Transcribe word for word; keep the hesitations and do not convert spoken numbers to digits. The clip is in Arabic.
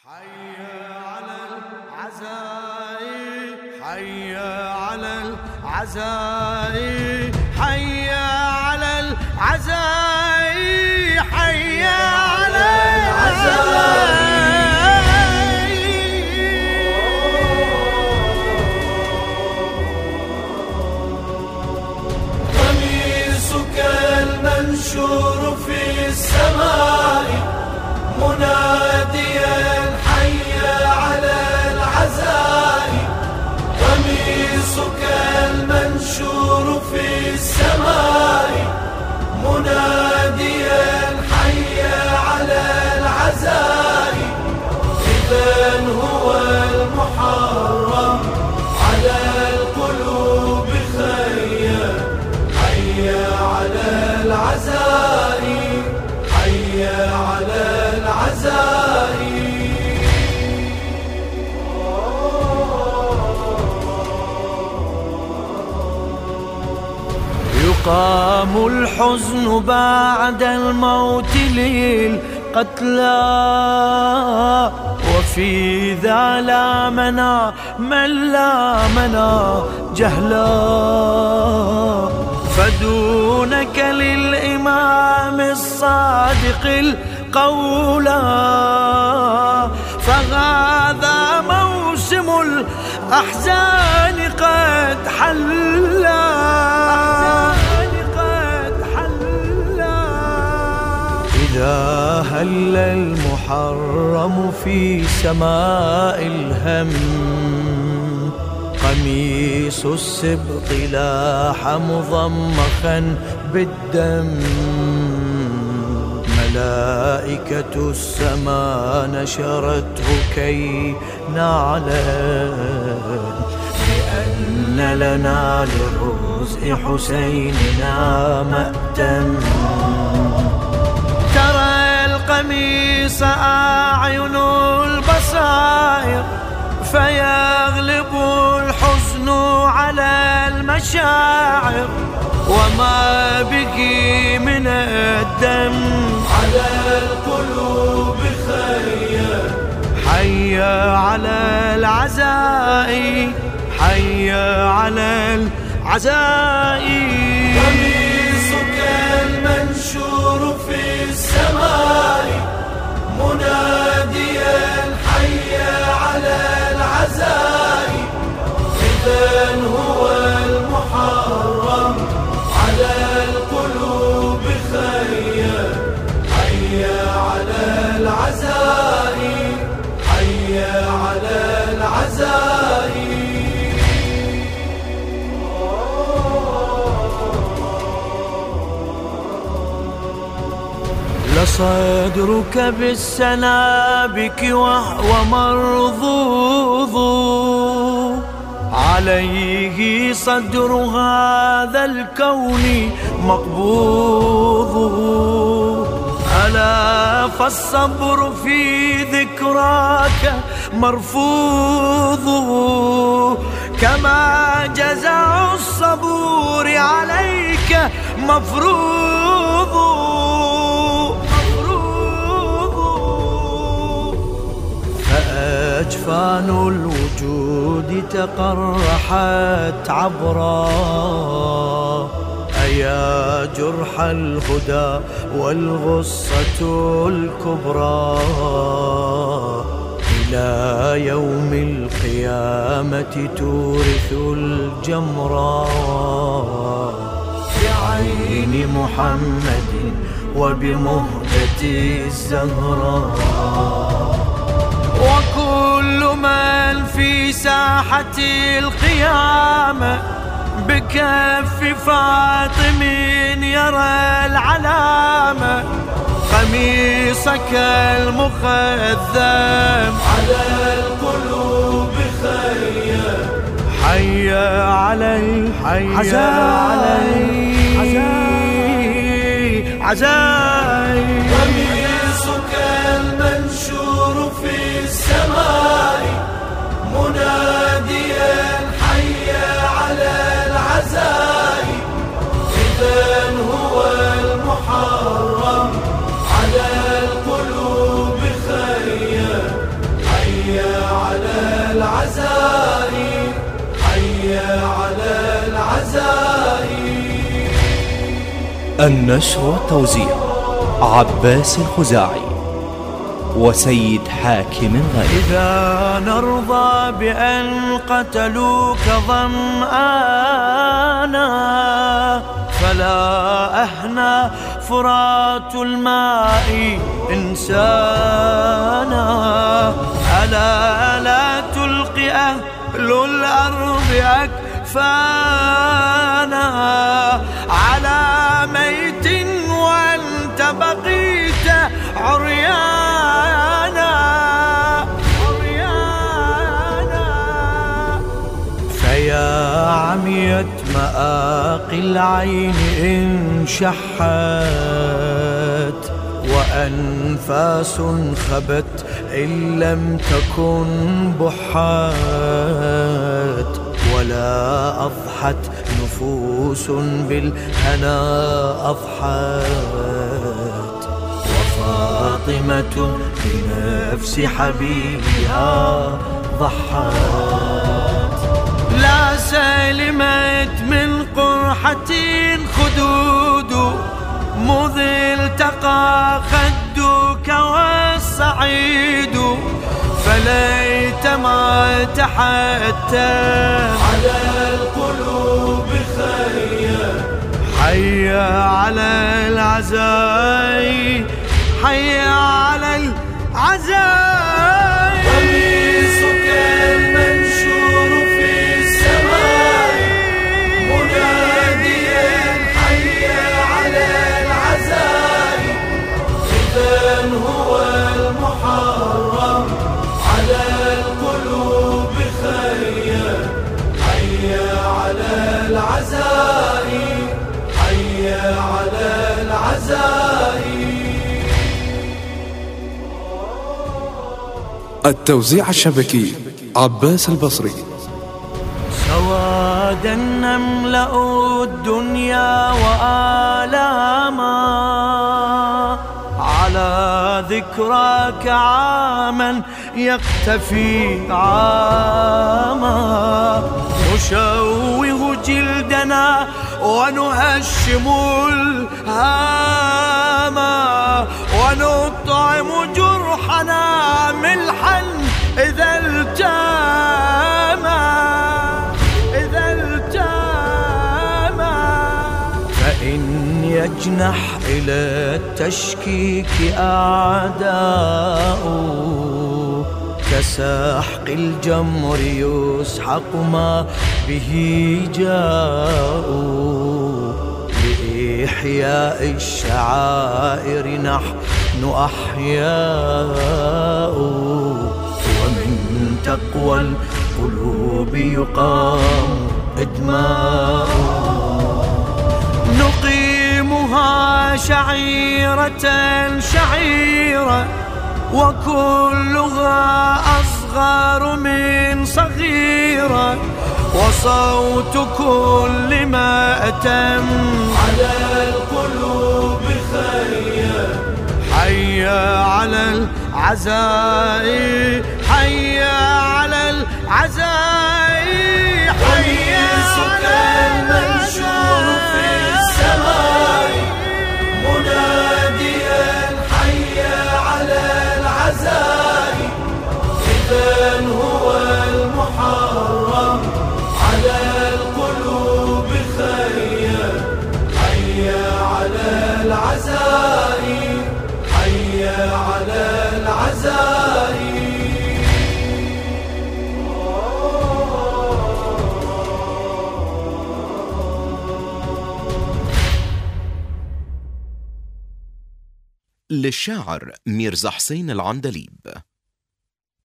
حي على العزاء حي على العزاء حي على العزاء حي على العزاء قميصك المنشور في السماء مناديا حي على العزاء قميصك المنشور في السماء مناديا حي على العزاء إذن هو المحرم على القلوب خيا حي على العزاء حي على العزاء يقام الحزن بعد الموت للقتلى وفي ذا لا منا من لا منا جهلا فدونك للإمام الصادق القولا فهذا موسم الأحزان قد حلا إذا هل المحرم في سماء الهم قميص السبط لاح مضمخا بالدم ملائكة السماء نشرته كي نعلم بأن لنا لرزق حسيننا مأتم ترى القميص أعين البصائر فيغلب الحزن على المشاعر وما به من الدم على القلوب خيا حي على العزاء حي على العزاء قميصك المنشور في السماء مناديا حي على العزاء إذن هو المحرم على القلوب خيا حي على العزاء حي على العزاء لصدرك بالسنابك وهو مرضوض عليه صدر هذا الكون مقبوض ألا فالصبر في ذكراك مرفوض كما جزع الصبور عليك مفروض أجفان الوجود تقرحت عبرا أيا جرح الهدى والغصة الكبرى إلى يوم القيامة تورث الجمرا بعين محمد وبمهجة الزهراء وكل من في ساحة القيامة بكف فاطم يرى العلامة قميصك المخذم على القلوب خيا حي على العزاء عزاء قميصك المنشور في السماء مناديا حي على العزاء إذن هو المحرم على القلوب خيا العزاء حي على العزاء. النشر والتوزيع عباس الخزاعي وسيد حاكم غالي. إذا نرضى بأن قتلوك ظمآنا فلا أهنى فرات الماء إنسانا. ألا لا تلقي أهل الأرض أكفانا على ميت وأنت بقيت عريانا عريانا. فيا عميت مآقي العين إن شحت وأنفاس خبت إن لم تكن بحات. ولا أضحت نفوس بالهنا أضحت وفاطمة بنفس حبيبها ضحت. لا سلمت من قرحة خدود مذ التقى خدك والسعيد. فليت ما تحتى على القلوب خيا حي على العزاء حي على العزاء. قميصك المنشور في السماء مناديا حي على العزاء. إذن هو المحرم على القلوب خيا حي على العزاء حي على العزاء. التوزيع الشبكي عباس البصري. سوادا نملأ الدنيا وآلاما على ذكراك عاما يختفي عاما. نشوه جلدنا ونهشم الهاما ونطعم جرحنا ملحا إذا التاما إذا التاما. فإن يجنح إلى التشكيك أعداء كسحق الجمر يسحق ما به جاءوا. لإحياء الشعائر نحن أحياء ومن تقوى القلوب يقام إدماء. نقيمها شعيرة شعيرة وكلها أصغر من صغيرة. وصوت كل ما أتم على القلوب خيا حي على العزاء حي على العزاء. قميصك المنشور في السماء مناديا حي على العزاء. إذن هو المحرم على القلوب خيا حي على العزاء حي على العزاء. للشاعر ميرزا حسين العندليب.